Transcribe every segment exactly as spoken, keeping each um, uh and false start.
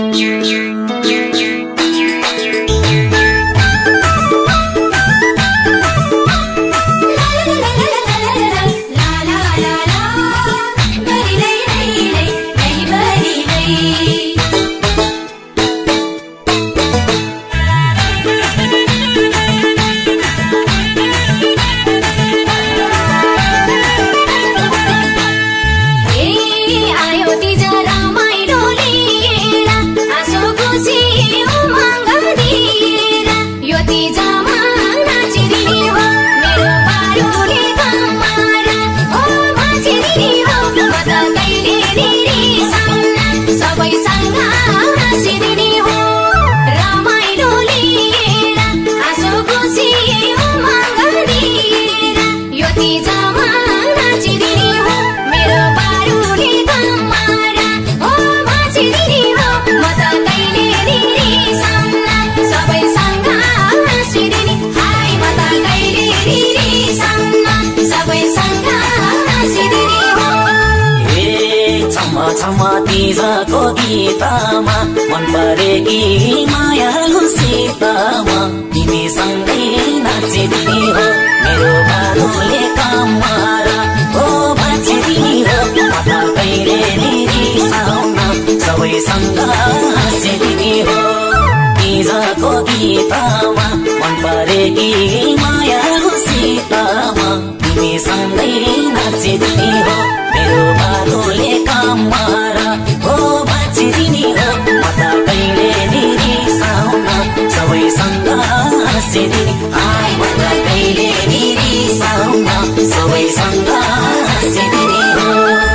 तिजको गीतमा मन परेकी मायालु सीतामा तिमीसँगै नाचिदिने हो मेरो बाबुले कमारा हो बाँचिदिने हो म त कहिले निरिसाउन सबैसँग हाँसिदिने हो तिजको गीतमा मन परेकी मायालु सीतामा तिमीसँगै नाचिदिने हो मेरो बाबुले कमारा हो बाँचिदिने हो म त कहिले निरिसाउन सबैसँग हाँसिदिने आइ म त कहिले निरिसाउन सबैसँग हाँसिदिने हो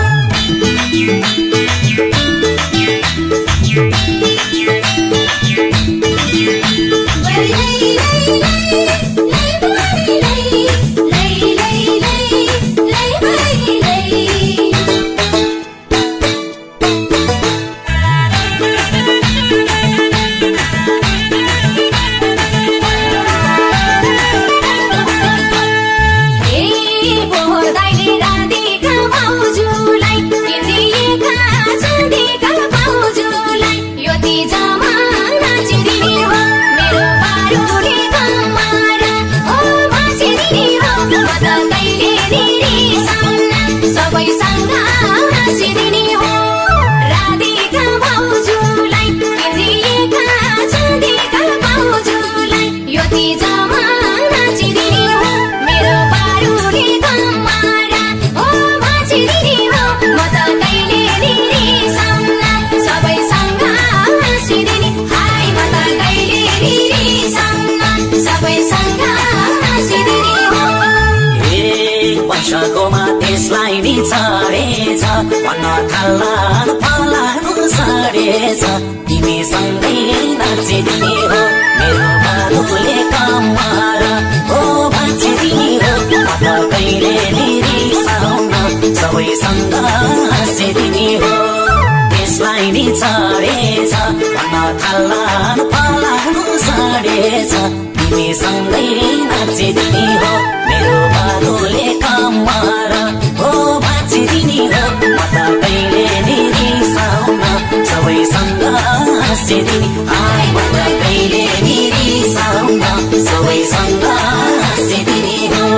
त्यसलाई नि छाडेछ भन्न थाल्लान फलानु छाडेछ तिमीसँगै नाचिदिने हो मेरो बाबुले कमारा हो बाँचिदिने हो म त कहिले निरिसाउन सबैसँग हाँसिदिने हो त्यसलाई नि छाडेछ भन्न थाल्लान फलानु छाडेछ तिमीसँगै नाचिदिने हो मेरो बाबुले कमारा हो बाँचिदिने हो म त कहिले निरिसाउन सबैसँग हाँसिदिने आइ म त कहिले निरिसाउन सबैसँग हाँसिदिने हो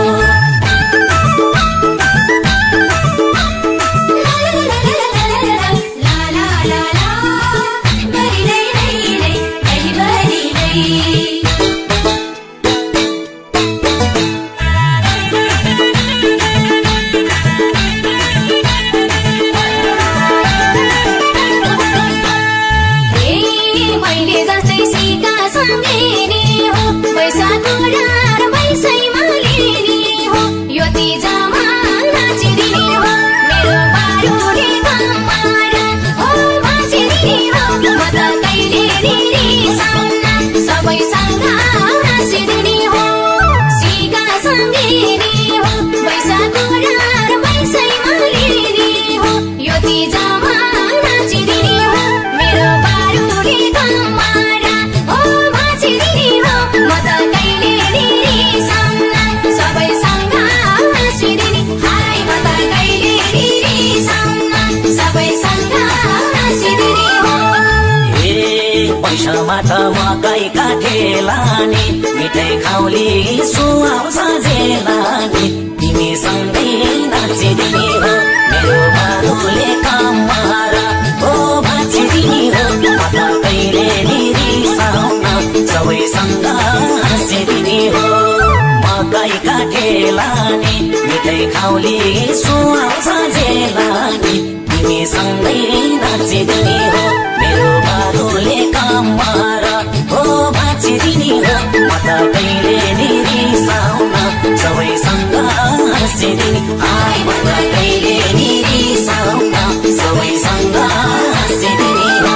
पैसामा त मकैका ठेलानी मिठाई खाउली सुहाउँछ जेलानी तिमी सँगै नाचिदिने हो मेरो बाबुले कम्मर ओ भाँचिदिने हो म त कहिले नि रिसाउन सबैसँग हाँसिदिने हो मकैका ठेलानी मिठाई खाउली सुहाउँछ जेलानी तिमी सँगै नाचिदिने हो मेरो बाबुले कम्मर ओ भाँचिदिने हो म त कहिले नि रिसाउन सबैसँग हाँसिदिने हाय म त कहिले नि रिसाउन सबैसँग हाँसिदिने हो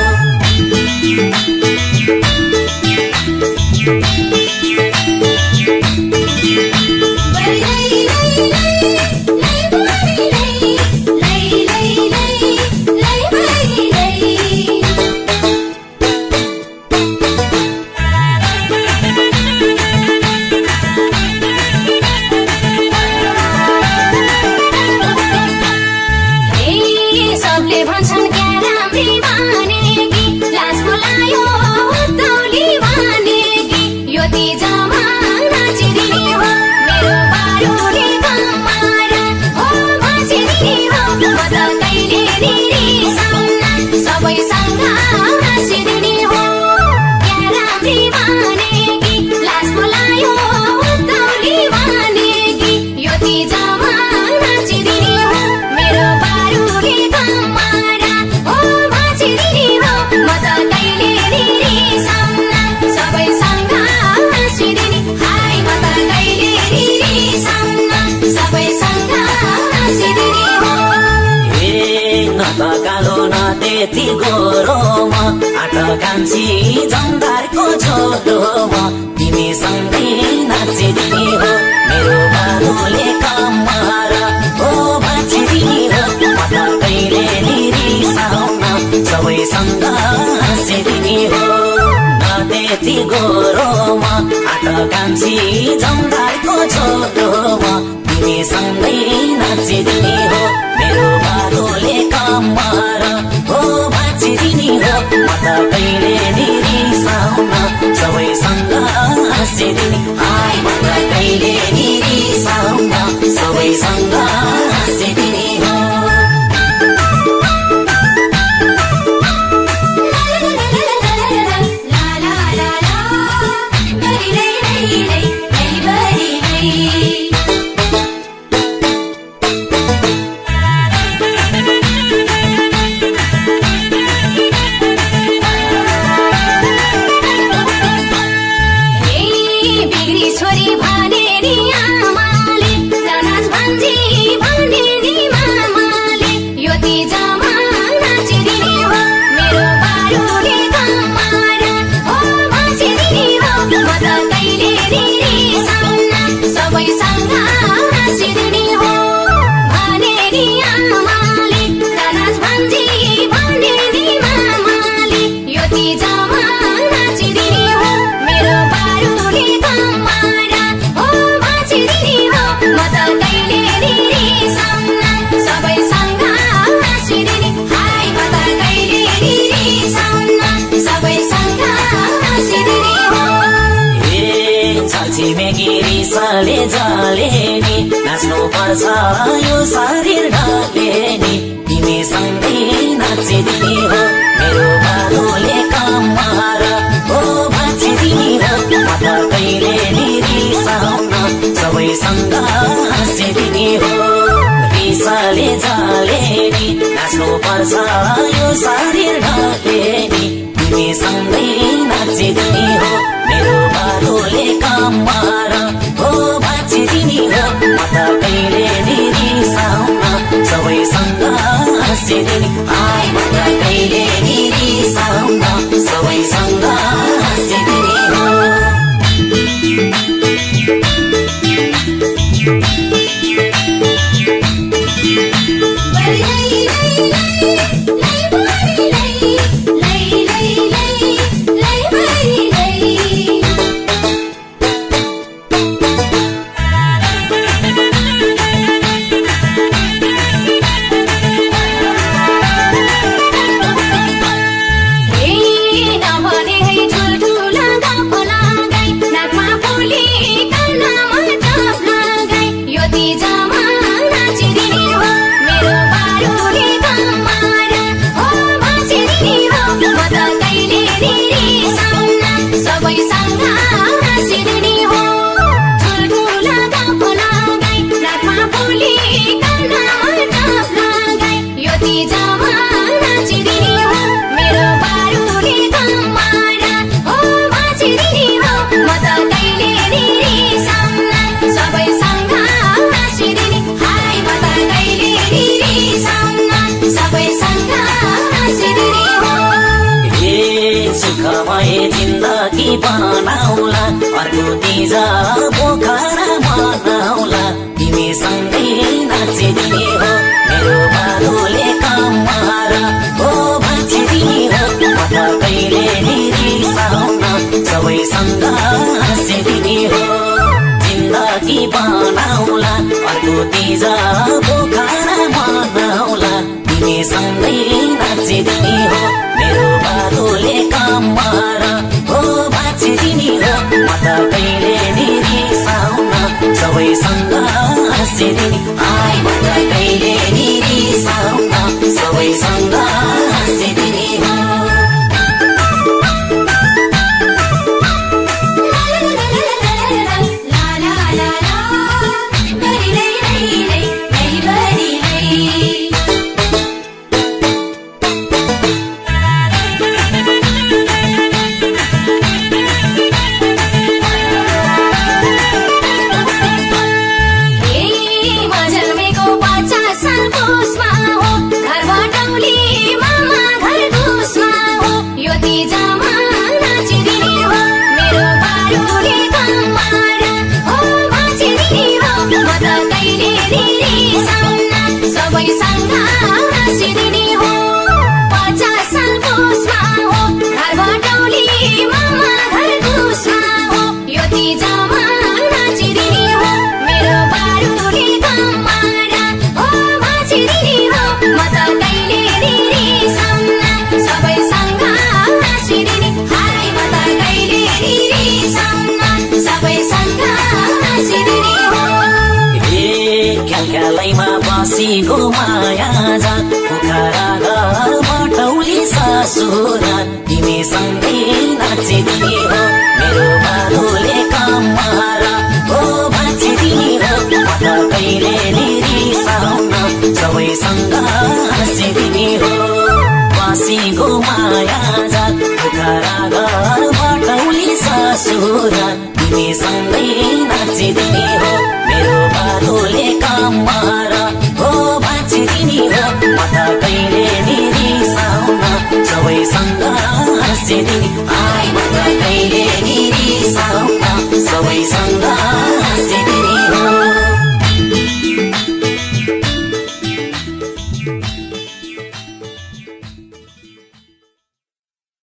त्यति गोरोमा आठ कान्छी जमदारको छोरोमा तिमी सँगै नाचिदिने हो मेरो बाबुले कम्मर ओ भाँचिदिने हो म त कहिले नि रिसाउन सबैसँग हाँसिदिने हो न त्यति गोरोमा आठ कान्छी जमदारको छोरोमा तिमी सँगै नाचिदिने हो मेरो बाबुले कम्मर ओ भाँचिदिने हो म त कहिले नि रिसाउन सबैसँग हाँसिदिने हाय म त कहिले नि रिसाउन सबैसँग हाँसिदिने हो रिसाले जाले नि नाच्नु पर्छ यो शरीर ढाले नि तिमी सँगै नाचिदिने हो मेरो बाबुले कम्मर ओ भाँचिदिने हो म त कहिले नि रिसाउन सबैसँग हाँसिदिने हो रिसाले जाले नि नाच्नु पर्छ यो शरीर ढाले नि तिमी सँगै नाचिदिने हो मेरो बाबुले कम्मर ओ भाँचिदिने हो म त कहिले नि रिसाउन सबैसँग हाँसिदिने हाय म त कहिले नि रिसाउन सबैसँग हाँसिदिने हो भए जिन्दगी बनाउला अर्को तिज पोखरा मनाउला तिमी सँगै नाचिदिने हो मेरो बाबुले कम्मर ओ भाँचिदिने हो म त कहिले नि रिसाउन सबैसँग हाँसिदिने हो जिन्दगी बनाउला अर्को तिज पोखरा मनाउला तिमी सँगै नाचिदिने हो मेरो बाबुले कम्मर ओ भाँचिदिने हो म त कहिले नि रिसाउन सबैसँग हाँसिदिने आइ म त कहिले नि रिसाउन सबैसँग हाँसिदिने हो बसीको माया जा पोखरा घर बटौली ससुरा तिमी सँगै नाचिदिने हो मेरो बाबुले कम्मर ओ भाँचिदिने हो म त कहिले नि रिसाउन सबैसँग हाँसिदिने हो बसीको माया जा पोखरा घर बटौली ससुरा तिमी सँगै नाचिदिने हो मेरो बाबुले कम्मर ओ भाँचिदिने हो म त कहिले नि रिसाउन सबैसँग हाँसिदिने आइ म त कहिले नि